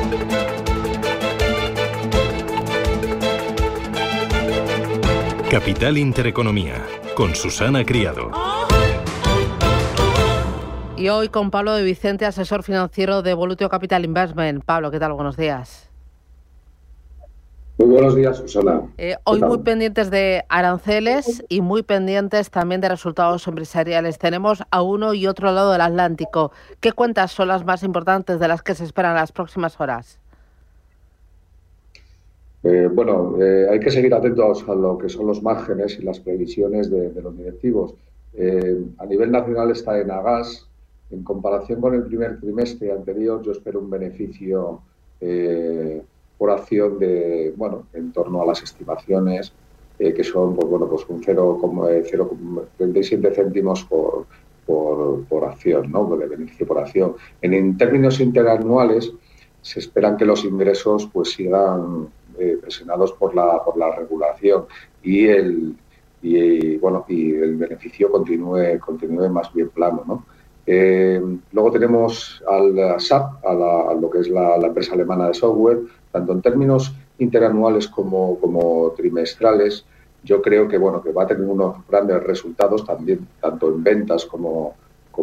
Capital Intereconomía, con Susana Criado. Y hoy con Pablo de Vicente, asesor financiero de Volutio Capital Investment. Pablo, ¿qué tal? Buenos días. Muy buenos días, Susana. Hoy muy pendientes de aranceles y muy pendientes también de resultados empresariales. Tenemos a uno y otro lado del Atlántico. ¿Qué cuentas son las más importantes de las que se esperan en las próximas horas? Hay que seguir atentos a lo que son los márgenes y las previsiones de los directivos. A nivel nacional está en Agas. En comparación con el primer trimestre anterior, yo espero un beneficio por acción de, en torno a las estimaciones, que son un 0,37 céntimos por acción, ¿no? De beneficio por acción. En términos interanuales, se esperan que los ingresos sigan presionados por la regulación y el beneficio continúe más bien plano, ¿no? Luego tenemos al SAP, a lo que es la empresa alemana de software, tanto en términos interanuales como trimestrales. Yo creo que va a tener unos grandes resultados también, tanto en ventas como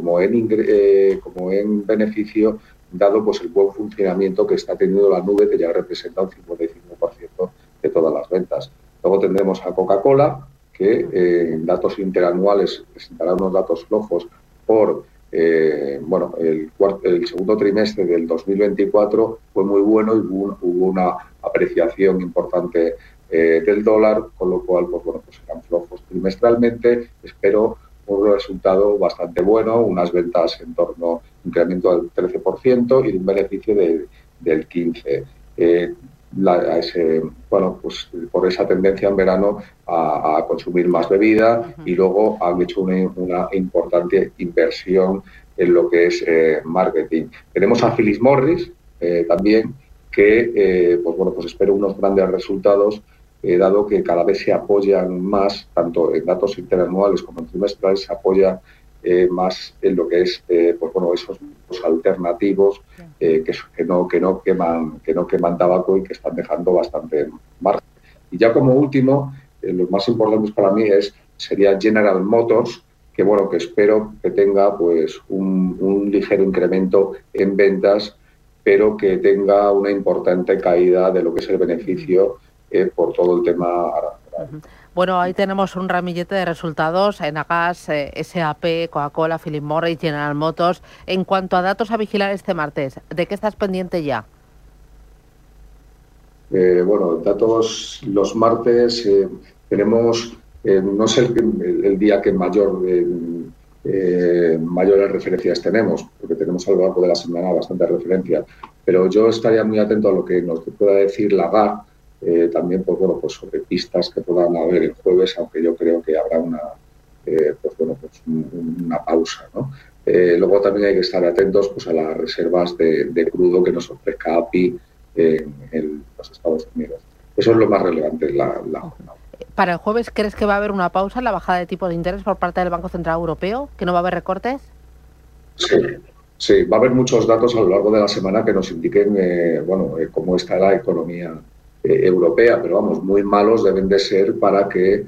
en beneficio, dado el buen funcionamiento que está teniendo la nube, que ya representa un 55% de todas las ventas. Luego tendremos a Coca-Cola, que en datos interanuales presentará unos datos flojos por el segundo trimestre del 2024 fue muy bueno y hubo una apreciación importante del dólar, con lo cual serán flojos. Trimestralmente espero un resultado bastante bueno, unas ventas en torno a un incremento del 13% y de un beneficio del 15%. Por esa tendencia en verano a consumir más bebida, y luego han hecho una importante inversión en lo que es marketing. Tenemos a Philip Morris también, que espero unos grandes resultados, dado que cada vez se apoyan más, tanto en datos interanuales como en trimestrales, se apoya más en lo que es esos alternativos que no queman tabaco y que están dejando bastante margen. Y ya como último, los más importantes para mí sería General Motors, que espero que tenga un ligero incremento en ventas, pero que tenga una importante caída de lo que es el beneficio por todo el tema arancelario. Bueno, ahí tenemos un ramillete de resultados en Agas, SAP, Coca-Cola, Philip Morris, General Motors. En cuanto a datos a vigilar este martes, ¿de qué estás pendiente ya? Datos los martes tenemos, no sé el día que mayores referencias tenemos, porque tenemos a lo largo de la semana bastantes referencias, pero yo estaría muy atento a lo que nos pueda decir Lagarde, también sobre pistas que puedan haber el jueves, aunque yo creo que habrá una pausa, ¿no? Luego también hay que estar atentos a las reservas de crudo que nos ofrezca API en los Estados Unidos. Eso es lo más relevante en la jornada. ¿Para el jueves crees que va a haber una pausa en la bajada de tipos de interés por parte del Banco Central Europeo? ¿Que no va a haber recortes? Sí, va a haber muchos datos a lo largo de la semana que nos indiquen cómo está la economía europea, pero muy malos deben de ser para que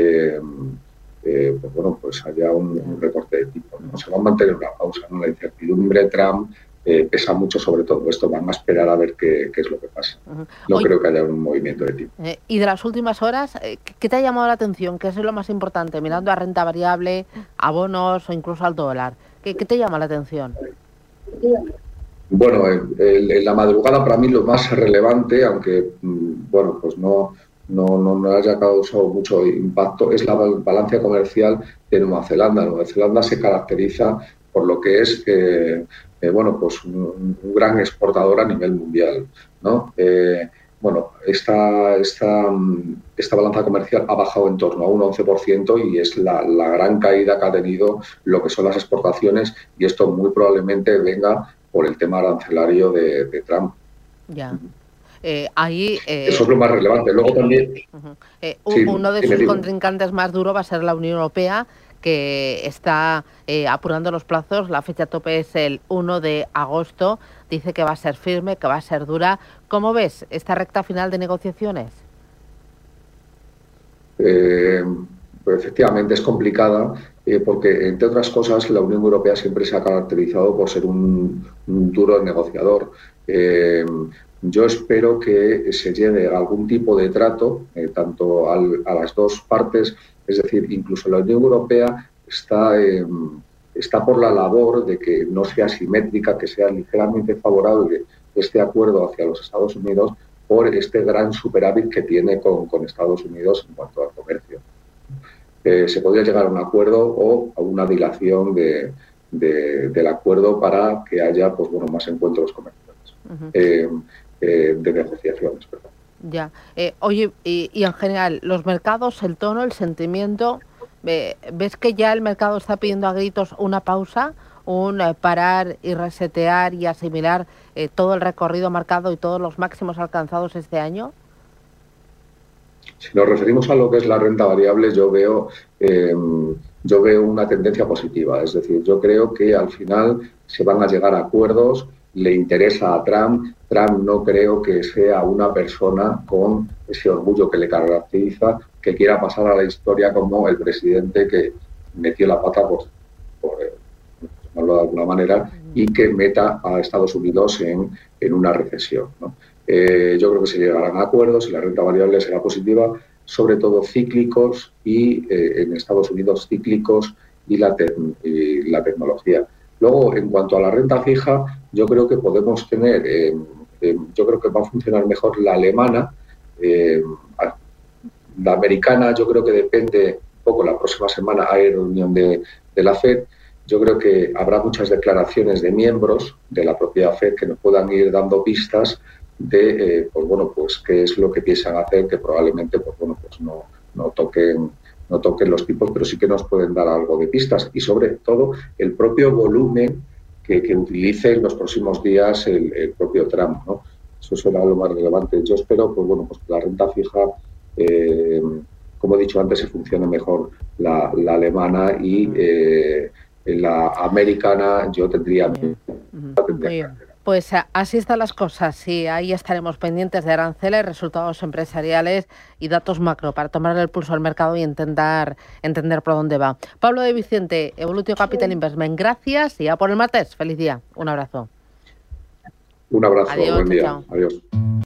haya un recorte de tipo, ¿no? Se va a mantener una pausa, ¿no? La incertidumbre Trump pesa mucho sobre todo esto. Van a esperar a ver qué es lo que pasa. No creo que haya un movimiento de tipo. Y de las últimas horas, ¿qué te ha llamado la atención? ¿Qué es lo más importante? Mirando a renta variable, a bonos o incluso al dólar. ¿Qué te llama la atención? En la madrugada para mí lo más relevante, aunque no haya causado mucho impacto, es la balanza comercial de Nueva Zelanda. Nueva Zelanda se caracteriza por lo que es un gran exportador a nivel mundial, ¿no? Esta balanza comercial ha bajado en torno a un 11% y es la gran caída que ha tenido lo que son las exportaciones, y esto muy probablemente venga por el tema arancelario de Trump. Ya. Eso es lo más relevante. Luego también... Uno de sus contrincantes más duro va a ser la Unión Europea, que está apurando los plazos. La fecha tope es el 1 de agosto. Dice que va a ser firme, que va a ser dura. ¿Cómo ves esta recta final de negociaciones? Pues efectivamente es complicada porque, entre otras cosas, la Unión Europea siempre se ha caracterizado por ser un duro negociador. Yo espero que se llegue a algún tipo de trato, tanto a las dos partes, es decir, incluso la Unión Europea está por la labor de que no sea simétrica, que sea ligeramente favorable este acuerdo hacia los Estados Unidos por este gran superávit que tiene con Estados Unidos en cuanto al comercio. Se podría llegar a un acuerdo o a una dilación del acuerdo para que haya más encuentros comerciales, de negociaciones. Perdón. Ya. Oye, y en general, los mercados, el tono, el sentimiento, ¿ves que ya el mercado está pidiendo a gritos una pausa, un parar y resetear y asimilar todo el recorrido marcado y todos los máximos alcanzados este año? Si nos referimos a lo que es la renta variable, yo veo una tendencia positiva. Es decir, yo creo que al final se van a llegar a acuerdos, le interesa a Trump. Trump no creo que sea una persona con ese orgullo que le caracteriza, que quiera pasar a la historia como el presidente que metió la pata, por llamarlo de alguna manera, y que meta a Estados Unidos en una recesión, ¿no? Yo creo que se llegarán a acuerdos y la renta variable será positiva, sobre todo cíclicos y en Estados Unidos cíclicos y la tecnología. Luego, en cuanto a la renta fija, yo creo que podemos tener, yo creo que va a funcionar mejor la alemana. La americana yo creo que depende un poco. La próxima semana hay reunión de la FED. Yo creo que habrá muchas declaraciones de miembros de la propia FED que nos puedan ir dando pistas de qué es lo que piensan hacer, que probablemente no toquen los tipos, pero sí que nos pueden dar algo de pistas, y sobre todo el propio volumen que utilice en los próximos días el propio Trump, ¿no? Eso será lo más relevante. Yo espero que la renta fija, como he dicho antes, se funcione mejor la alemana, y la americana yo tendría Pues así están las cosas, y ahí estaremos pendientes de aranceles, resultados empresariales y datos macro para tomar el pulso al mercado y intentar entender por dónde va. Pablo de Vicente, Evolutio Capital Investment, gracias, y a por el martes. Feliz día. Un abrazo. Un abrazo, Adiós, buen día. chao. Adiós.